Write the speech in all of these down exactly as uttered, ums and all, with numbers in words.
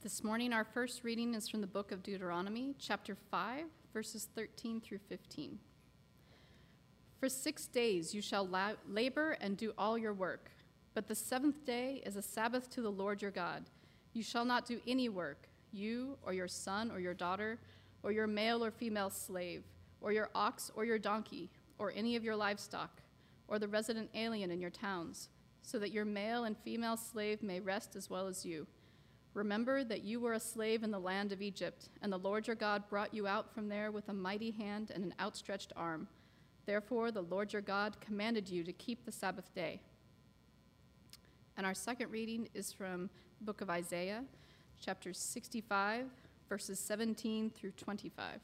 This morning, our first reading is from the book of Deuteronomy, chapter five, verses thirteen through fifteen. For six days you shall la- labor and do all your work, but the seventh day is a Sabbath to the Lord your God. You shall not do any work, you or your son or your daughter, or your male or female slave, or your ox or your donkey, or any of your livestock, or the resident alien in your towns, so that your male and female slave may rest as well as you. Remember that you were a slave in the land of Egypt, and the Lord your God brought you out from there with a mighty hand and an outstretched arm. Therefore, the Lord your God commanded you to keep the Sabbath day. And our second reading is from the book of Isaiah, chapter sixty-five, verses seventeen through twenty-five.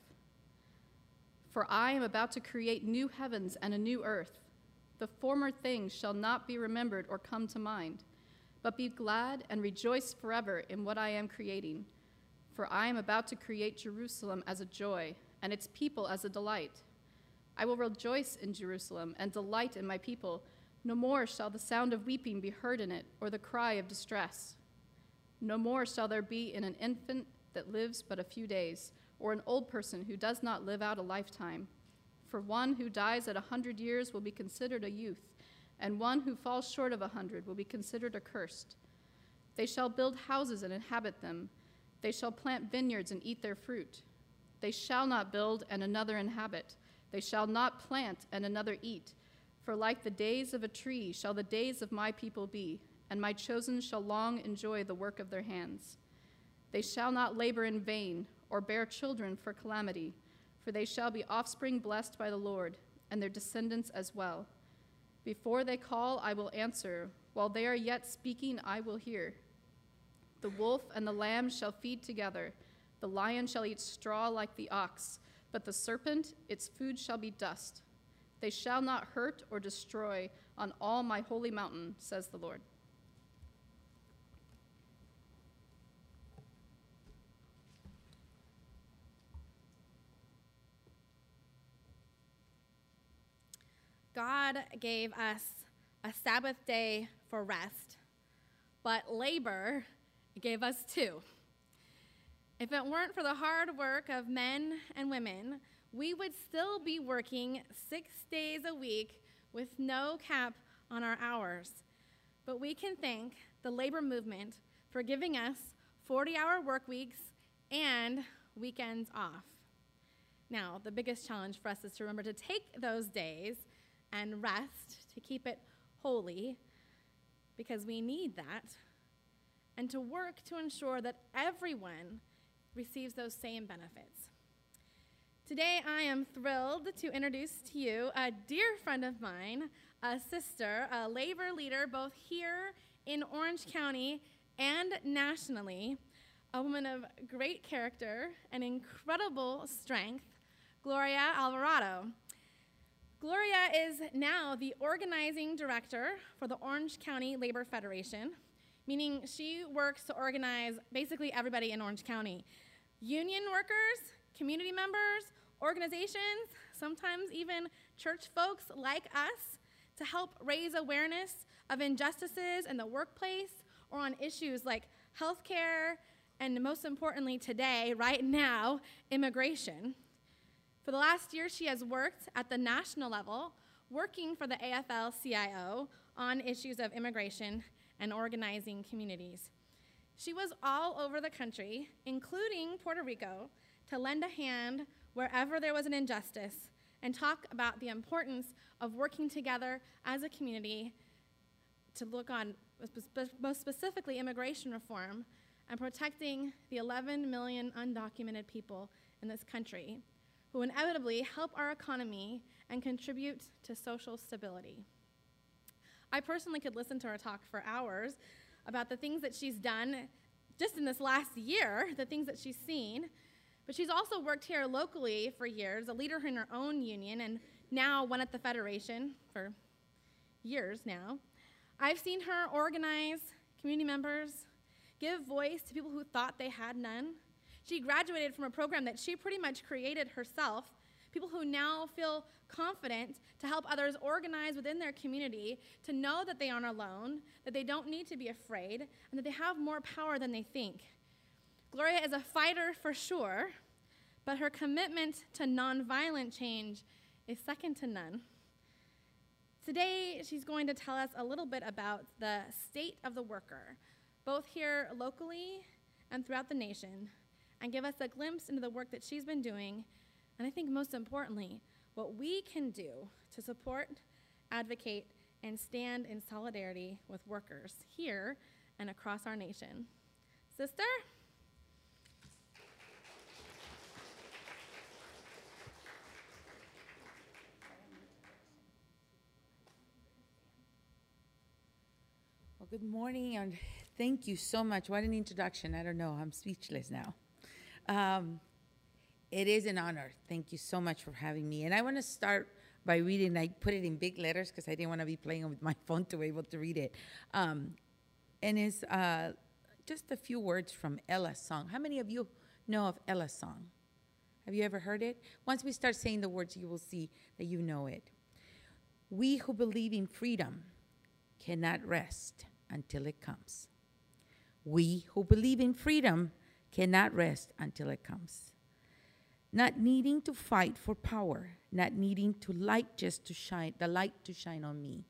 For I am about to create new heavens and a new earth. The former things shall not be remembered or come to mind. But be glad and rejoice forever in what I am creating. For I am about to create Jerusalem as a joy, and its people as a delight. I will rejoice in Jerusalem and delight in my people. No more shall the sound of weeping be heard in it, or the cry of distress. No more shall there be in an infant that lives but a few days, or an old person who does not live out a lifetime. For one who dies at a hundred years will be considered a youth, and one who falls short of a hundred will be considered accursed. They shall build houses and inhabit them. They shall plant vineyards and eat their fruit. They shall not build and another inhabit. They shall not plant and another eat. For like the days of a tree shall the days of my people be, and my chosen shall long enjoy the work of their hands. They shall not labor in vain or bear children for calamity, for they shall be offspring blessed by the Lord, and their descendants as well. Before they call, I will answer. While they are yet speaking, I will hear. The wolf and the lamb shall feed together. The lion shall eat straw like the ox, but the serpent, its food shall be dust. They shall not hurt or destroy on all my holy mountain, says the Lord. God gave us a Sabbath day for rest, but labor gave us two. If it weren't for the hard work of men and women, we would still be working six days a week with no cap on our hours. But we can thank the labor movement for giving us forty-hour work weeks and weekends off. Now, the biggest challenge for us is to remember to take those days and rest, to keep it holy, because we need that, and to work to ensure that everyone receives those same benefits. Today, I am thrilled to introduce to you a dear friend of mine, a sister, a labor leader, both here in Orange County and nationally, a woman of great character and incredible strength, Gloria Alvarado. Gloria is now the organizing director for the Orange County Labor Federation, meaning she works to organize basically everybody in Orange County. Union workers, community members, organizations, sometimes even church folks like us, to help raise awareness of injustices in the workplace or on issues like healthcare, and most importantly today, right now, immigration. For the last year, she has worked at the national level, working for the A F L C I O on issues of immigration and organizing communities. She was all over the country, including Puerto Rico, to lend a hand wherever there was an injustice and talk about the importance of working together as a community to look on, most specifically, immigration reform and protecting the eleven million undocumented people in this country, who inevitably help our economy and contribute to social stability. I personally could listen to her talk for hours about the things that she's done just in this last year, the things that she's seen, but she's also worked here locally for years, a leader in her own union, and now one at the Federation for years now. I've seen her organize community members, give voice to people who thought they had none. She graduated from a program that she pretty much created herself, people who now feel confident to help others organize within their community, to know that they aren't alone, that they don't need to be afraid, and that they have more power than they think. Gloria is a fighter for sure, but her commitment to nonviolent change is second to none. Today, she's going to tell us a little bit about the state of the worker, both here locally and throughout the nation, and give us a glimpse into the work that she's been doing, and I think most importantly, what we can do to support, advocate, and stand in solidarity with workers here and across our nation. Sister? Well, good morning, and thank you so much. What an introduction. I don't know. I'm speechless now. Um, it is an honor. Thank you so much for having me. And I want to start by reading. I put it in big letters because I didn't want to be playing with my phone to be able to read it. Um, and it's uh, just a few words from Ella's song. How many of you know of Ella's song? Have you ever heard it? Once we start saying the words, you will see that you know it. We who believe in freedom cannot rest until it comes. We who believe in freedom cannot rest until it comes. Not needing to fight for power, not needing to light just to shine, the light to shine on me.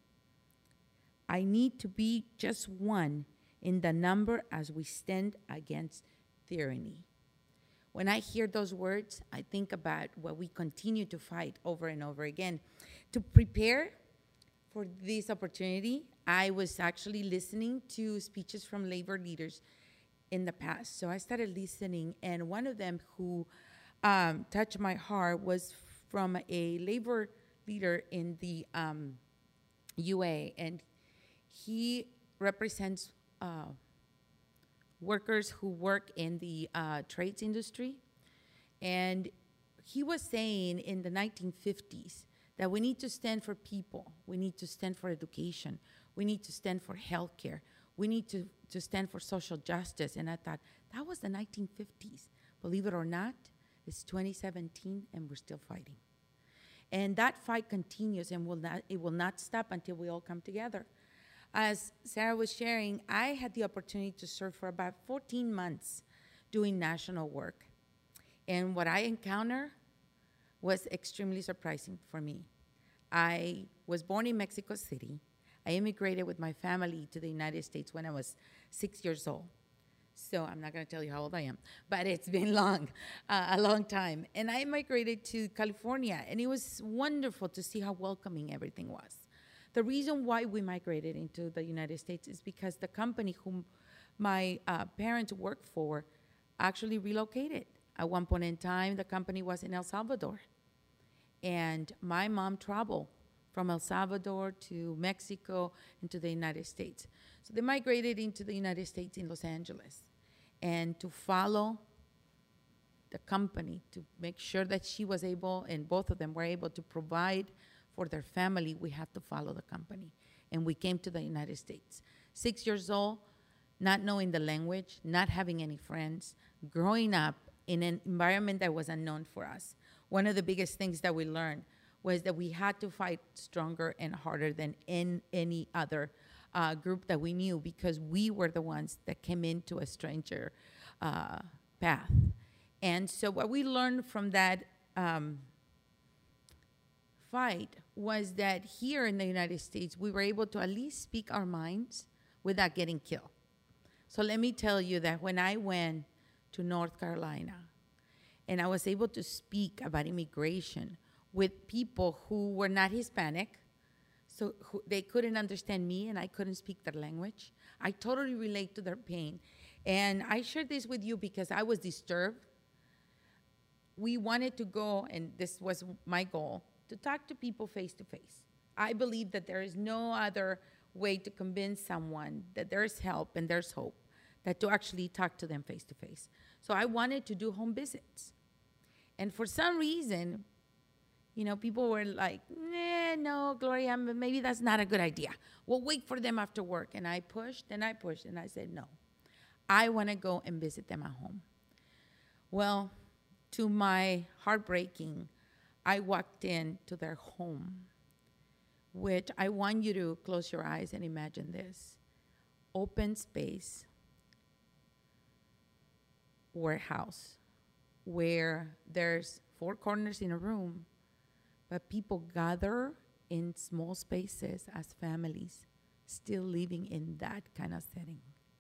I need to be just one in the number as we stand against tyranny. When I hear those words, I think about what we continue to fight over and over again. To prepare for this opportunity, I was actually listening to speeches from labor leaders in the past. So I started listening, and one of them who um, touched my heart was from a labor leader in the um, U A, and he represents uh, workers who work in the uh, trades industry. And he was saying in the nineteen fifties that we need to stand for people, we need to stand for education, we need to stand for healthcare, we need to, to stand for social justice. And I thought, that was the nineteen fifties. Believe it or not, it's twenty seventeen and we're still fighting. And that fight continues and will not, it will not stop until we all come together. As Sarah was sharing, I had the opportunity to serve for about fourteen months doing national work. And what I encountered was extremely surprising for me. I was born in Mexico City. I immigrated with my family to the United States when I was six years old. So I'm not going to tell you how old I am, but it's been long, uh, a long time. And I migrated to California, and it was wonderful to see how welcoming everything was. The reason why we migrated into the United States is because the company whom my uh, parents worked for actually relocated. At one point in time, the company was in El Salvador. And my mom traveled from El Salvador to Mexico and to the United States. So they migrated into the United States in Los Angeles. And to follow the company, to make sure that she was able, and both of them were able to provide for their family, we had to follow the company. And we came to the United States. Six years old, not knowing the language, not having any friends, growing up in an environment that was unknown for us. One of the biggest things that we learned was that we had to fight stronger and harder than in any other uh, group that we knew, because we were the ones that came into a stranger uh, path. And so what we learned from that um, fight was that here in the United States, we were able to at least speak our minds without getting killed. So let me tell you that when I went to North Carolina and I was able to speak about immigration with people who were not Hispanic, so who, they couldn't understand me and I couldn't speak their language, I totally relate to their pain. And I share this with you because I was disturbed. We wanted to go, and this was my goal, to talk to people face to face. I believe that there is no other way to convince someone that there's help and there's hope than to actually talk to them face to face. So I wanted to do home visits. And for some reason, you know, people were like, nah, no, Gloria, maybe that's not a good idea. We'll wait for them after work. And I pushed and I pushed and I said, no, I want to go and visit them at home. Well, to my heartbreaking, I walked into their home, which I want you to close your eyes and imagine this. Open space, warehouse where there's four corners in a room, but people gather in small spaces as families, still living in that kind of setting.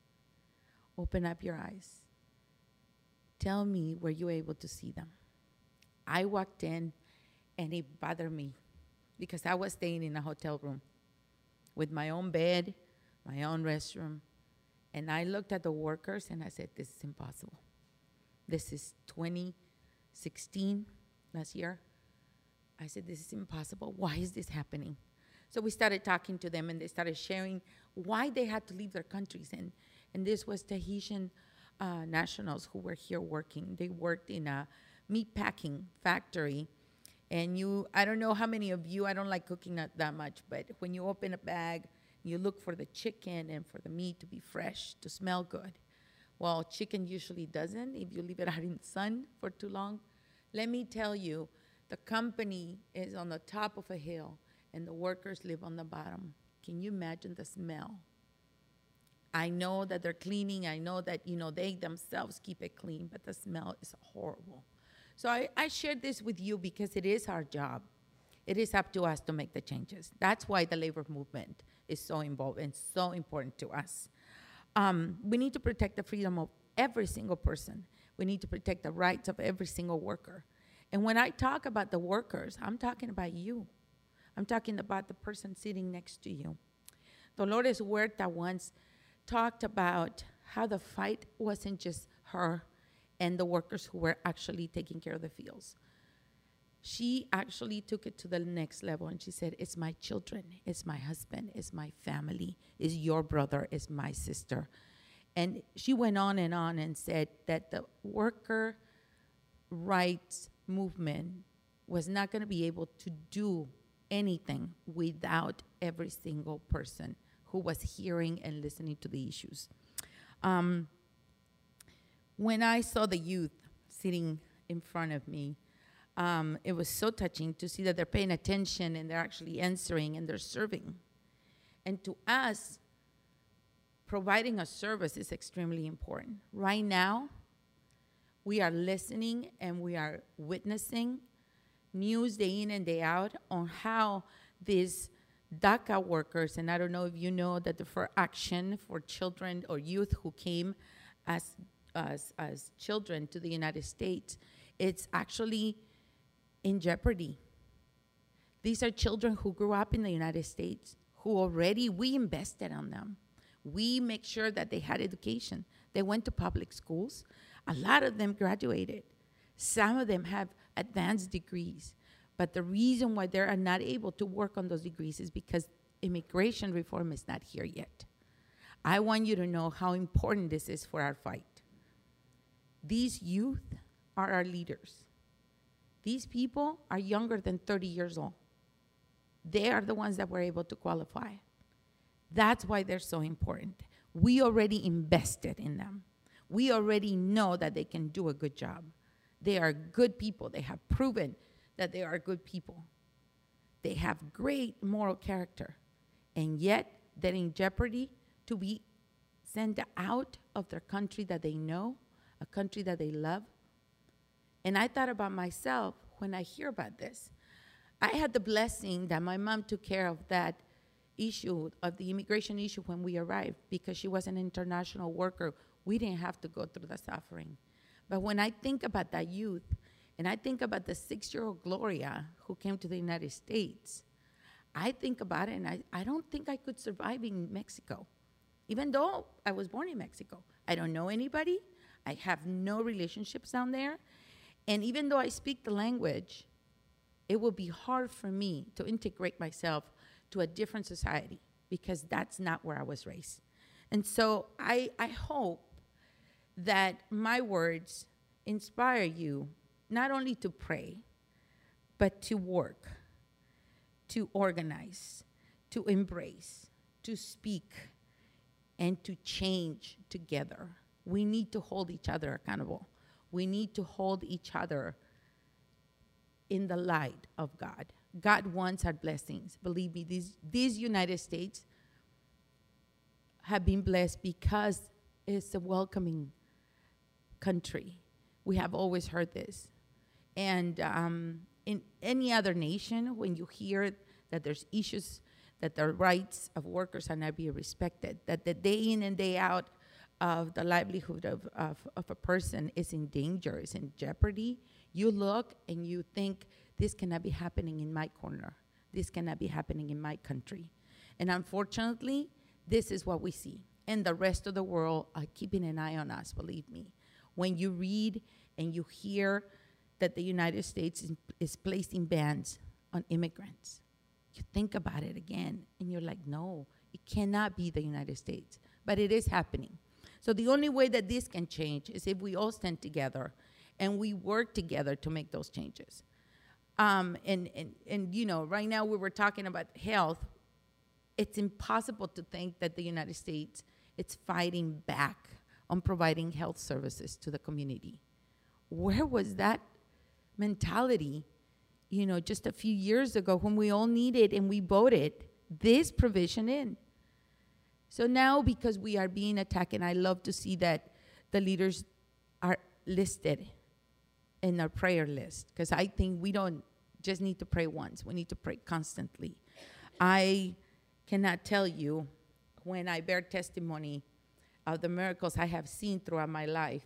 Open up your eyes. Tell me, were you able to see them? I walked in and it bothered me because I was staying in a hotel room with my own bed, my own restroom. And I looked at the workers and I said, this is impossible. This is twenty sixteen, last year. I said, this is impossible. Why is this happening? So we started talking to them, and they started sharing why they had to leave their countries. And, and this was Tahitian uh, nationals who were here working. They worked in a meat packing factory. And you, I don't know how many of you, I don't like cooking that, that much, but when you open a bag, you look for the chicken and for the meat to be fresh, to smell good. Well, chicken usually doesn't if you leave it out in the sun for too long. Let me tell you, the company is on the top of a hill and the workers live on the bottom. Can you imagine the smell? I know that they're cleaning. I know that, you know, they themselves keep it clean, but the smell is horrible. So I, I shared this with you because it is our job. It is up to us to make the changes. That's why the labor movement is so involved and so important to us. Um, we need to protect the freedom of every single person. We need to protect the rights of every single worker. And when I talk about the workers, I'm talking about you. I'm talking about the person sitting next to you. Dolores Huerta once talked about how the fight wasn't just her and the workers who were actually taking care of the fields. She actually took it to the next level, and she said, it's my children, it's my husband, it's my family, it's your brother, it's my sister. And she went on and on and said that the worker rights movement was not going to be able to do anything without every single person who was hearing and listening to the issues. Um, when I saw the youth sitting in front of me, um, it was so touching to see that they're paying attention and they're actually answering and they're serving. And to us, providing a service is extremely important. Right now, we are listening and we are witnessing news day in and day out on how these DACA workers, and I don't know if you know that the For Action for children or youth who came as, as, as children to the United States, it's actually in jeopardy. These are children who grew up in the United States, who already, we invested on them. We make sure that they had education. They went to public schools. A lot of them graduated. Some of them have advanced degrees. But the reason why they are not able to work on those degrees is because immigration reform is not here yet. I want you to know how important this is for our fight. These youth are our leaders. These people are younger than thirty years old. They are the ones that were able to qualify. That's why they're so important. We already invested in them. We already know that they can do a good job. They are good people. They have proven that they are good people. They have great moral character. And yet, they're in jeopardy to be sent out of their country that they know, a country that they love. And I thought about myself when I hear about this. I had the blessing that my mom took care of that issue, of the immigration issue when we arrived, because she was an international worker. We didn't have to go through the suffering. But when I think about that youth, and I think about the six-year-old Gloria who came to the United States, I think about it, and I, I don't think I could survive in Mexico, even though I was born in Mexico. I don't know anybody. I have no relationships down there. And even though I speak the language, it will be hard for me to integrate myself to a different society because that's not where I was raised. And so I, I hope that my words inspire you not only to pray, but to work, to organize, to embrace, to speak, and to change together. We need to hold each other accountable. We need to hold each other in the light of God. God wants our blessings. Believe me, these, these United States have been blessed because it's a welcoming country. We have always heard this. And um, in any other nation, when you hear that there's issues, that the rights of workers are not being respected, that the day in and day out of the livelihood of, of, of a person is in danger, is in jeopardy, you look and you think, this cannot be happening in my corner. This cannot be happening in my country. And unfortunately, this is what we see. And the rest of the world are keeping an eye on us, believe me. When you read and you hear that the United States is, is placing bans on immigrants, you think about it again, and you're like, no, it cannot be the United States. But it is happening. So the only way that this can change is if we all stand together and we work together to make those changes. Um, and, and, and, you know, right now we were talking about health. It's impossible to think that the United States is fighting back on providing health services to the community. Where was that mentality, you know, just a few years ago when we all needed and we voted this provision in? So now, because we are being attacked, and I love to see that the leaders are listed in our prayer list, because I think we don't just need to pray once. We need to pray constantly. I cannot tell you, when I bear testimony of the miracles I have seen throughout my life,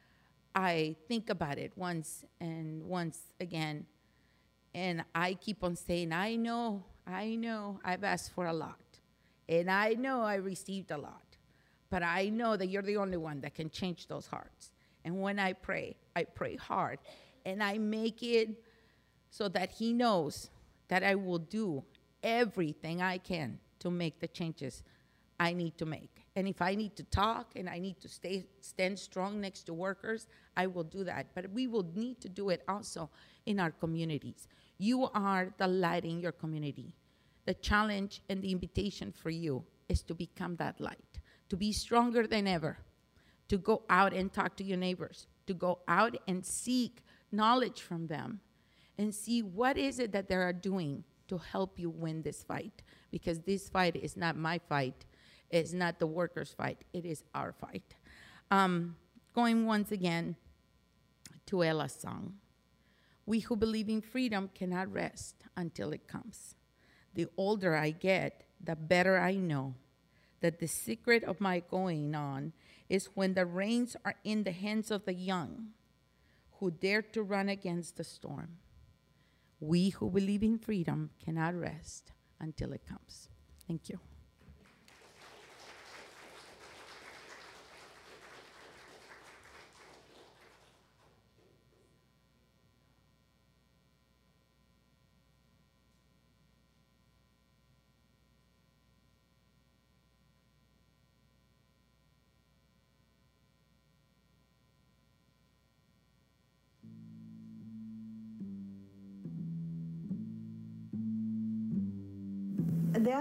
I think about it once and once again, and I keep on saying, I know, I know I've asked for a lot, and I know I received a lot, but I know that you're the only one that can change those hearts. And when I pray, I pray hard, and I make it so that he knows that I will do everything I can to make the changes I need to make. And if I need to talk and I need to stay stand strong next to workers, I will do that. But we will need to do it also in our communities. You are the light in your community. The challenge and the invitation for you is to become that light, to be stronger than ever, to go out and talk to your neighbors, to go out and seek knowledge from them and see what is it that they are doing to help you win this fight. Because this fight is not my fight. It's not the workers' fight. It is our fight. Um, going once again to Ella's song. We who believe in freedom cannot rest until it comes. The older I get, the better I know that the secret of my going on is when the reins are in the hands of the young who dare to run against the storm. We who believe in freedom cannot rest until it comes. Thank you. De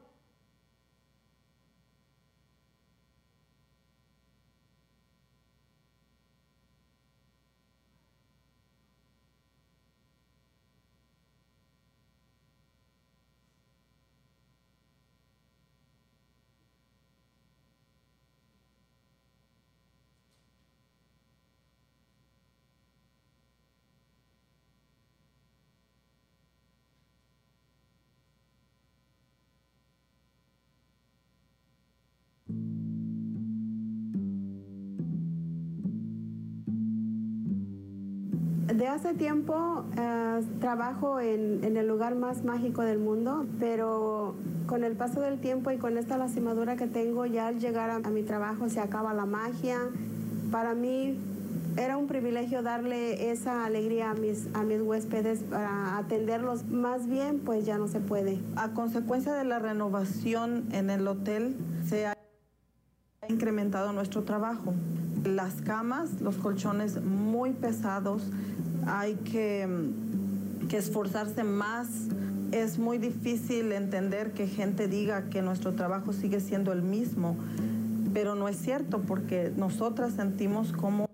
De hace tiempo eh, trabajo en, en el lugar más mágico del mundo, pero con el paso del tiempo y con esta lastimadura que tengo, ya al llegar a, a mi trabajo se acaba la magia. Para mí era un privilegio darle esa alegría a mis, a mis huéspedes para atenderlos. Más bien, pues ya no se puede. A consecuencia de la renovación en el hotel, se ha incrementado nuestro trabajo. Las camas, los colchones muy pesados, hay que, que esforzarse más. Es muy difícil entender que gente diga que nuestro trabajo sigue siendo el mismo, pero no es cierto, porque nosotras sentimos como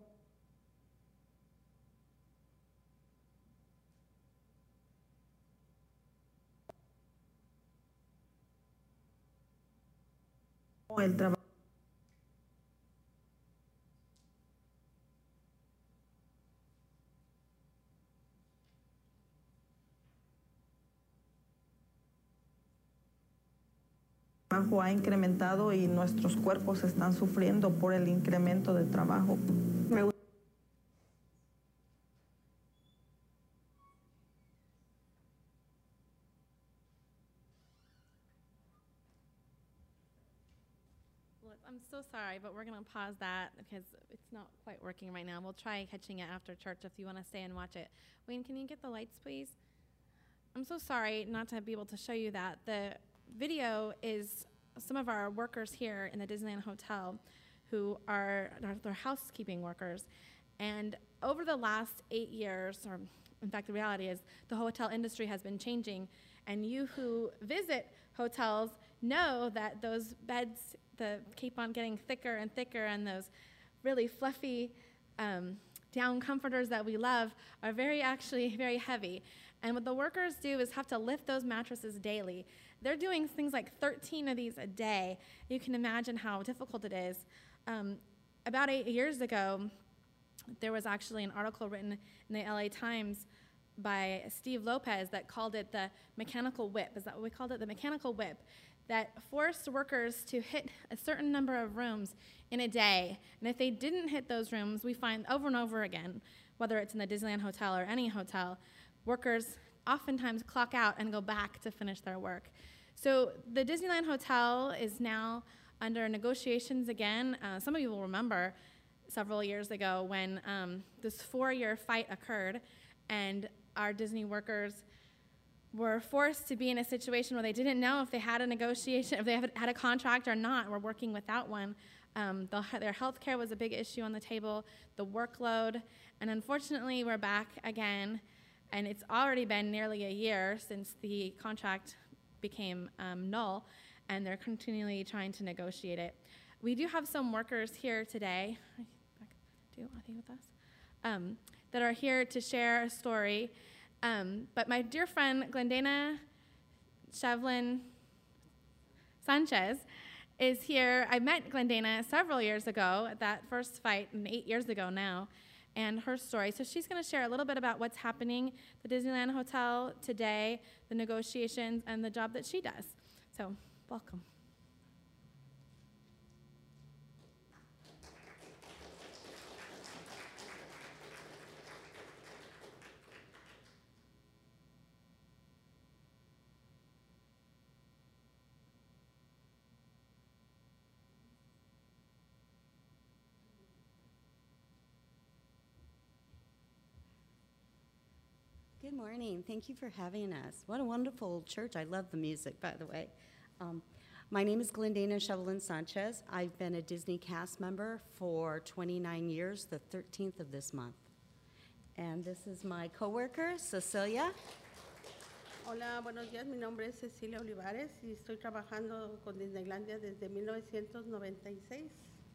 el trabajo trabajo ha incrementado y nuestros cuerpos están sufriendo por el incremento de trabajo. Me gu- Look, I'm so sorry, but we're going to pause that because it's not quite working right now. We'll try catching it after church if you want to stay and watch it. Wayne, can you get the lights, please? I'm so sorry not to be able to show you that. The video is some of our workers here in the Disneyland Hotel who are they're housekeeping workers. And over the last eight years, or in fact, the reality is the hotel industry has been changing. And you who visit hotels know that those beds the, keep on getting thicker and thicker, and those really fluffy um, down comforters that we love are very actually very heavy. And what the workers do is have to lift those mattresses daily. They're doing things like thirteen of these a day. You can imagine how difficult it is. Um, about eight years ago, there was actually an article written in the L A Times by Steve Lopez that called it the mechanical whip. Is that what we called it? The mechanical whip that forced workers to hit a certain number of rooms in a day. And if they didn't hit those rooms, we find over and over again, whether it's in the Disneyland Hotel or any hotel, workers oftentimes clock out and go back to finish their work. So the Disneyland Hotel is now under negotiations again. Uh, some of you will remember several years ago when um, this four-year fight occurred, and our Disney workers were forced to be in a situation where they didn't know if they had a negotiation, if they had a contract or not, were working without one. Um, the, their health care was a big issue on the table, the workload, and unfortunately we're back again, and it's already been nearly a year since the contract became um, null, and they're continually trying to negotiate it. We do have some workers here today, do are they with us? Um, that are here to share a story. Um, but my dear friend Glendana Shevlin Sanchez is here. I met Glendana several years ago at that first fight, and eight years ago now, and her story. So she's going to share a little bit about what's happening at the Disneyland Hotel today, the negotiations, and the job that she does. So welcome. Good morning. Thank you for having us. What a wonderful church. I love the music, by the way. Um, my name is Glendana Shevlin Sanchez. I've been a Disney cast member for twenty-nine years, the thirteenth of this month. And this is my coworker, Cecilia. Hola, buenos días. Mi nombre es Cecilia Olivares y estoy trabajando con Disneylandia desde mil novecientos noventa y seis.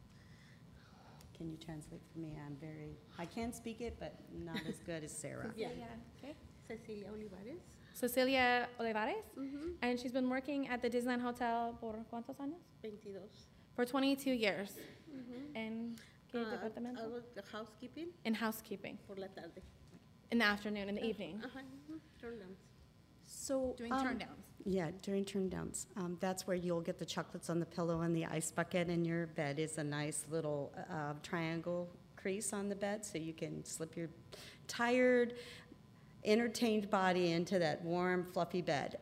Can you translate for me? I'm very, I can speak it, but not as good as Sarah. Yeah. Okay. Cecilia Olivares. Cecilia Olivares, Mm-hmm. and she's been working at the Disneyland Hotel por cuántos años? veintidós. For twenty-two years. Mm-hmm. And ¿qué Uh, departamento? hago the housekeeping In housekeeping, por la tarde. in the afternoon, in the evening. Ajá, ujú, turn downs. So, Doing um, turndowns. Yeah, during turn downs. Um, that's where you'll get the chocolates on the pillow and the ice bucket, and your bed is a nice little uh, triangle crease on the bed, so you can slip your tired, entertained body into that warm, fluffy bed.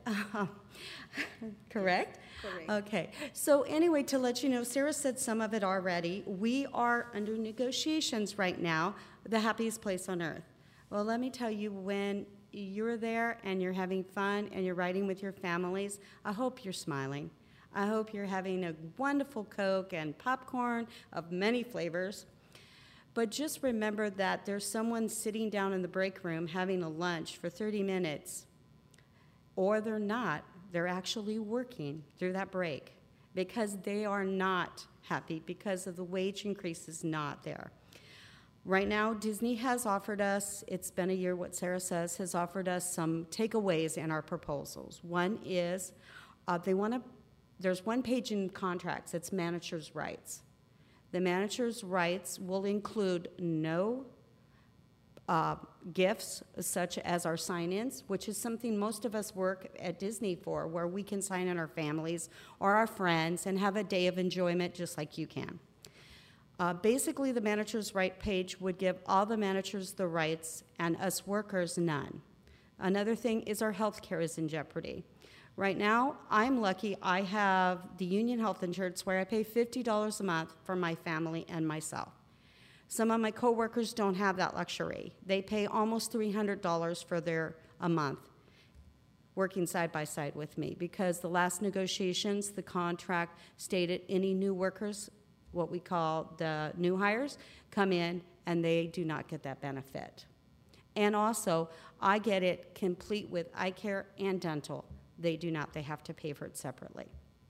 Correct? Correct. Okay. So anyway, to let you know, Sarah said some of it already. We are under negotiations right now, the happiest place on earth. Well, let me tell you, when you're there and you're having fun and you're riding with your families, I hope you're smiling. I hope you're having a wonderful Coke and popcorn of many flavors. But just remember that there's someone sitting down in the break room having a lunch for thirty minutes, or they're not. They're actually working through that break because they are not happy because of the wage increase is not there. Right now, Disney has offered us, it's been a year, what Sarah says, has offered us some takeaways in our proposals. One is uh, they want to, there's one page in contracts, it's manager's rights. The manager's rights will include no uh, gifts such as our sign-ins, which is something most of us work at Disney for, where we can sign in our families or our friends and have a day of enjoyment just like you can. Uh, basically, the manager's right page would give all the managers the rights and us workers none. Another thing is our health care is in jeopardy. Right now, I'm lucky I have the union health insurance where I pay fifty dollars a month for my family and myself. Some of my coworkers don't have that luxury. They pay almost three hundred dollars for their a month working side by side with me because the last negotiations, the contract stated any new workers, what we call the new hires, come in and they do not get that benefit. And also, I get it complete with eye care and dental. They do not, they have to pay for it separately.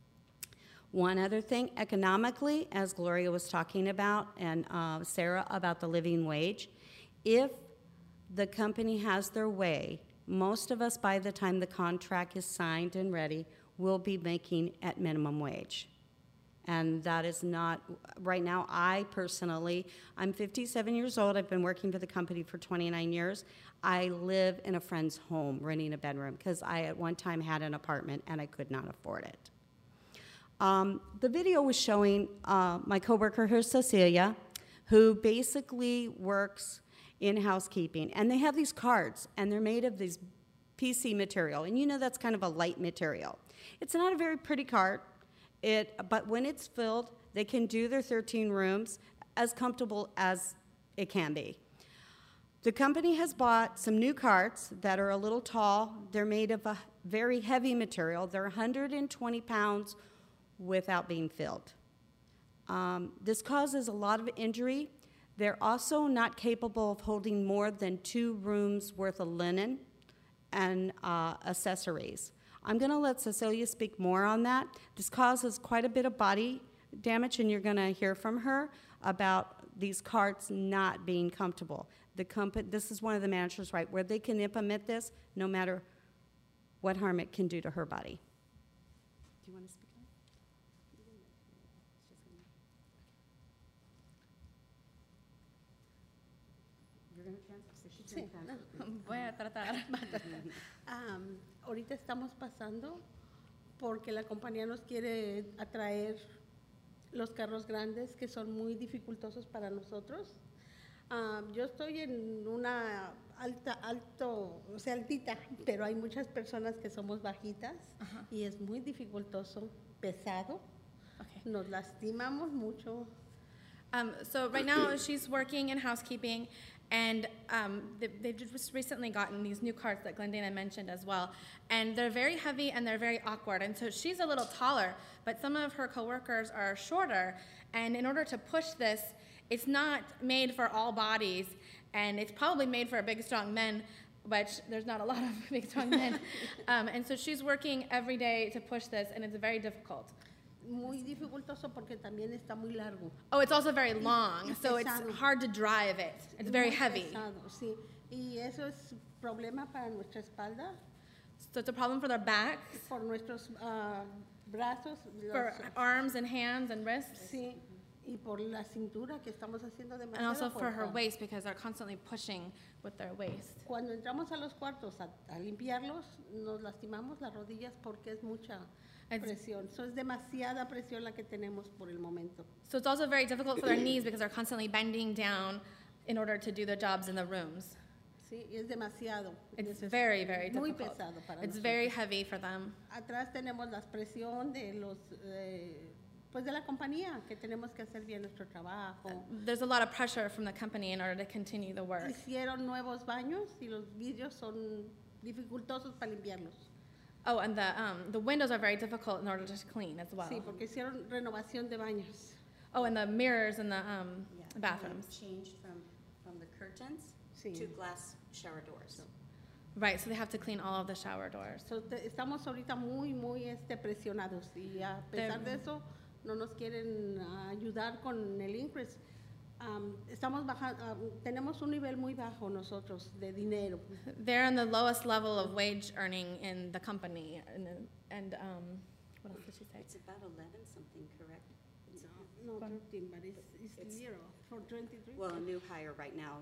One other thing, economically, as Gloria was talking about, and uh, Sarah about the living wage, if the company has their way, most of us, by the time the contract is signed and ready, will be making at minimum wage. And that is not, right now, I personally, I'm fifty-seven years old. I've been working for the company for twenty-nine years. I live in a friend's home, renting a bedroom, because I at one time had an apartment and I could not afford it. Um, the video was showing uh, my coworker here, Cecilia, who basically works in housekeeping. And they have these cards, and they're made of this P C material. And you know that's kind of a light material. It's not a very pretty card. It, but when it's filled, they can do their thirteen rooms as comfortable as it can be. The company has bought some new carts that are a little tall. They're made of a very heavy material. They're one hundred twenty pounds without being filled. Um, this causes a lot of injury. They're also not capable of holding more than two rooms worth of linen and uh, accessories. I'm going to let Cecilia speak more on that. This causes quite a bit of body damage, and you're going to hear from her about these carts not being comfortable. The company, this is one of the managers, right, where they can implement this no matter what harm it can do to her body. Do you want to speak on it? You're going to transfer? She's going to transfer. Voy a tratar. Am, ahorita estamos pasando porque la compañía nos quiere atraer los carros grandes que son muy dificultosos para nosotros. Am, yo estoy en una alta, alto, o sea, altita, pero hay muchas personas que somos bajitas. Ajá. Y es muy dificultoso, pesado. Okay. Nos lastimamos mucho. Um, so right now she's working in housekeeping, and um, they, they've just recently gotten these new carts that Glendana mentioned as well, and they're very heavy and they're very awkward. And so she's a little taller, but some of her coworkers are shorter. And in order to push this, it's not made for all bodies, and it's probably made for big, strong men, which there's not a lot of big, strong men. Um, and so she's working every day to push this, and it's very difficult. Muy dificultoso porque también está muy largo. Oh, it's also very long, Y so it's pesado. hard to drive it. It's very Muy heavy. pesado, sí. Y eso es problema para nuestra espalda, So it's a problem for their backs, por nuestros ah, brazos, for los- arms and hands and wrists, sí, y por la cintura que estamos haciendo and demasiado also for her fuerza. waist because they're constantly pushing with their waist. Cuando entramos a los cuartos a, a limpiarlos, nos lastimamos las rodillas porque es mucha It's- presión. So es demasiada presión la que tenemos por el momento. So it's also very difficult for their knees because they're constantly bending down in order to do their jobs in the rooms. Sí, y es demasiado. It's Es very, very muy difficult. pesado para It's nosotros. very heavy for them. Atrás tenemos la presión de los, eh, pues de la compañía, que tenemos que hacer bien nuestro trabajo. There's a lot of pressure from the company in order to continue the work. Hicieron nuevos baños y los vidrios son dificultosos para limpiarlos. Oh, and the, um, the windows are very difficult in order to clean as well. Sí, porque hicieron renovación de baños. Oh, and the mirrors in the um, Yeah, and bathrooms. they changed from, from the curtains Sí. to glass shower doors. Right, so they have to clean all of the shower doors. So, te- estamos ahorita muy, muy este, presionados y a pesar de eso no nos quieren ah, ayudar con el increase. Am, estamos baja- ah, tenemos un nivel muy bajo nosotros de dinero. They're on the lowest level of wage earning in the company. And, and um, what else did she say? It's about eleven something, correct? It's- No, thirteen, but it's, it's zero for twenty-three. Well, a new hire right now,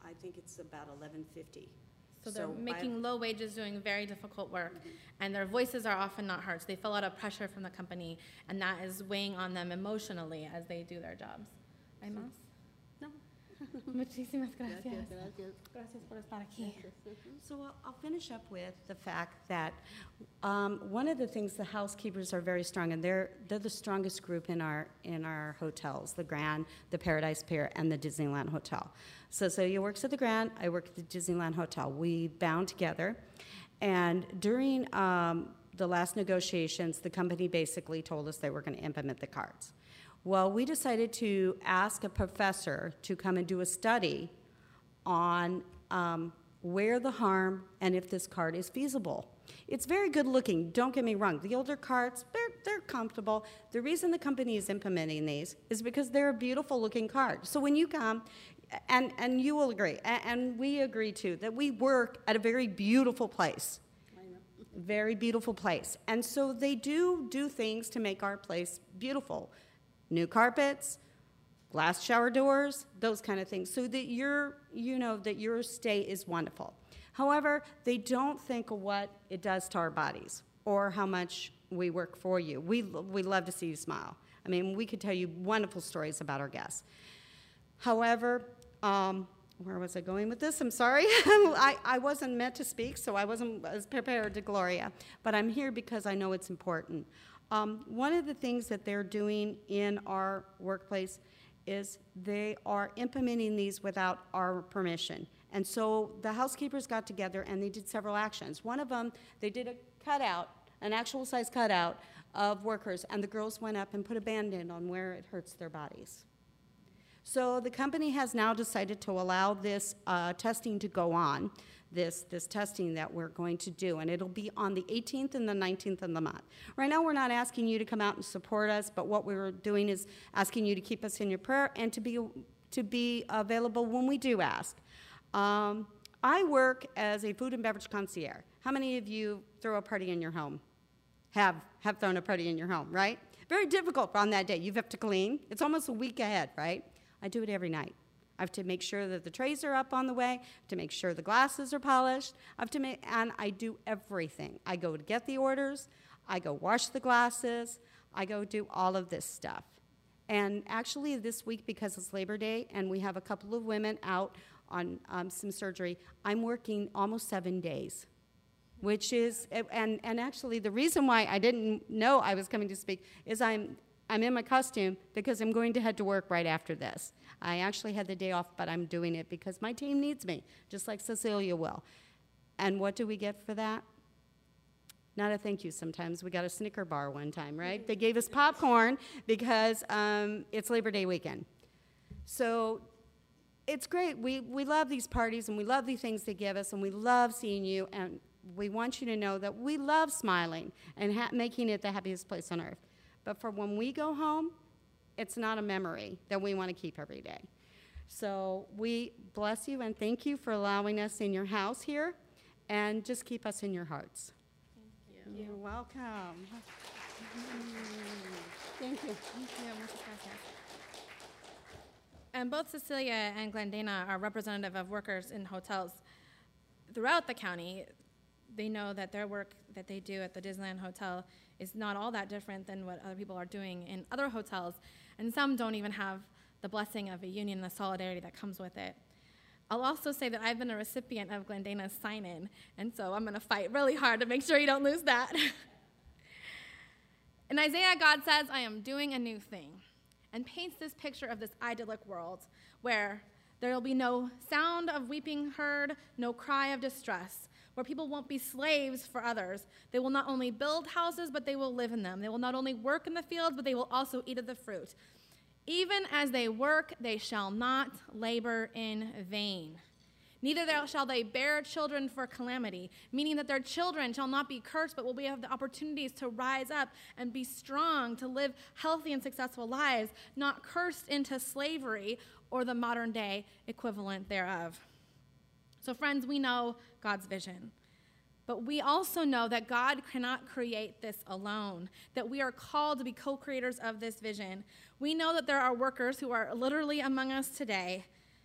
I think it's about eleven fifty. So they're So making I- low wages, doing very difficult work, and their voices are often not heard. So they feel a lot of pressure from the company, and that is weighing on them emotionally as they do their jobs. ¿Hay más? No. Muchísimas gracias. Gracias, gracias. Gracias por estar aquí. So I'll- I'll finish up with the fact that um, one of the things, the housekeepers are very strong, and they're they're the strongest group in our in our hotels, the Grand, the Paradise Pier, and the Disneyland Hotel. So Celia works at the Grand, I work at the Disneyland Hotel. We bound together, and during um, the last negotiations, the company basically told us they were going to implement the cards. Well, we decided to ask a professor to come and do a study on um, where the harm and if this card is feasible. It's very good looking, don't get me wrong. The older cards, they're, they're comfortable. The reason the company is implementing these is because they're a beautiful looking card. So when you come, and, and you will agree, and, and we agree too, that we work at a very beautiful place. Very beautiful place. And so they do do things to make our place beautiful. New carpets, glass shower doors, those kind of things, so that your, you know, that your stay is wonderful. However, they don't think of what it does to our bodies or how much we work for you. We, we love to see you smile. I mean, we could tell you wonderful stories about our guests. However, um, where was I going with this? I'm sorry. I, I wasn't meant to speak, so I wasn't as prepared to Gloria. But I'm here because I know it's important. Um, one of the things that they're doing in our workplace is they are implementing these without our permission. And so the housekeepers got together and they did several actions. One of them, they did a cutout, an actual size cutout of workers, and the girls went up and put a Band-Aid on where it hurts their bodies. So the company has now decided to allow this uh, testing to go on, this, this testing that we're going to do, and it'll be on the eighteenth and the nineteenth of the month. Right now, we're not asking you to come out and support us, but what we're doing is asking you to keep us in your prayer and to be, to be available when we do ask. Um, I work as a food and beverage concierge. How many of you throw a party in your home? Have, have thrown a party in your home, right? Very difficult on that day. You have to clean. It's almost a week ahead, right? I do it every night. I have to make sure that the trays are up on the way, to make sure the glasses are polished, I have to make, and I do everything. I go to get the orders, I go wash the glasses, I go do all of this stuff. And actually this week, because it's Labor Day and we have a couple of women out on um, some surgery, I'm working almost seven days, which is, and, and actually the reason why I didn't know I was coming to speak is I'm, I'm in my costume because I'm going to head to work right after this. I actually had the day off, but I'm doing it because my team needs me, just like Cecilia will. And what do we get for that? Not a thank you sometimes. We got a Snicker bar one time, right? They gave us popcorn because um, it's Labor Day weekend. So it's great. We, we love these parties, and we love the things they give us, and we love seeing you, and we want you to know that we love smiling and ha making it the happiest place on earth. But for when we go home, it's not a memory that we want to keep every day. So we bless you and thank you for allowing us in your house here, and just keep us in your hearts. Thank you. You're welcome. Thank you. Thank you. Muchas gracias. And both Cecilia and Glendana are representative of workers in hotels throughout the county. They know that their work that they do at the Disneyland Hotel is not all that different than what other people are doing in other hotels, and some don't even have the blessing of a union and the solidarity that comes with it. I'll also say that I've been a recipient of Glendana's sign-in, and so I'm going to fight really hard to make sure you don't lose that. In Isaiah, God says, I am doing a new thing, and paints this picture of this idyllic world where there will be no sound of weeping heard, no cry of distress, where people won't be slaves for others. They will not only build houses, but they will live in them. They will not only work in the fields, but they will also eat of the fruit. Even as they work, they shall not labor in vain. Neither shall they bear children for calamity, meaning that their children shall not be cursed, but will have the opportunities to rise up and be strong, to live healthy and successful lives, not cursed into slavery or the modern day equivalent thereof. So friends, we know God's vision, but we also know that God cannot create this alone, that we are called to be co-creators of this vision. We know that there are workers who are literally among us today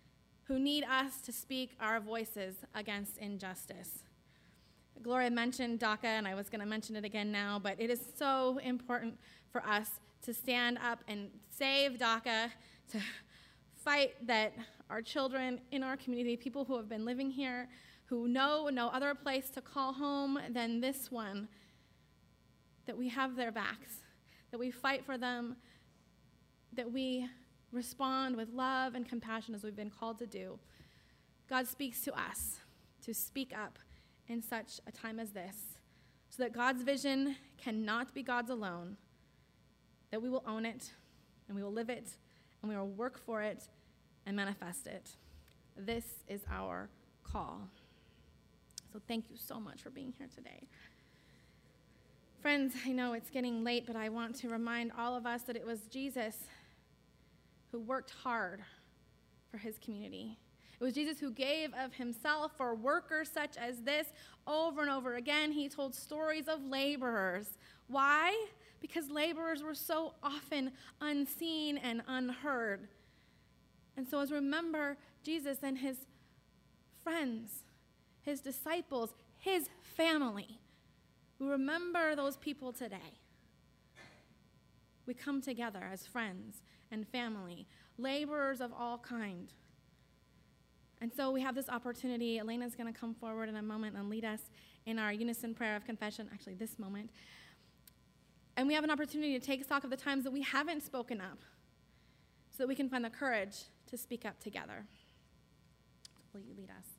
who need us to speak our voices against injustice. Gloria mentioned DACA, and I was going to mention it again now, but it is so important for us to stand up and save DACA, to fight that our children in our community, people who have been living here, who know no other place to call home than this one, that we have their backs, that we fight for them, that we respond with love and compassion as we've been called to do. God speaks to us to speak up in such a time as this, so that God's vision cannot be God's alone, that we will own it, and we will live it, and we will work for it and manifest it. This is our call. So thank you so much for being here today. Friends, I know it's getting late, but I want to remind all of us that it was Jesus who worked hard for his community. It was Jesus who gave of himself for workers such as this. Over and over again, he told stories of laborers. Why? Because laborers were so often unseen and unheard. And so as we remember Jesus and his friends, his disciples, his family, we remember those people today. We come together as friends and family, laborers of all kind. And so we have this opportunity. Elena's going to come forward in a moment and lead us in our unison prayer of confession, actually this moment. And we have an opportunity to take stock of the times that we haven't spoken up so that we can find the courage to speak up together. Will you lead us?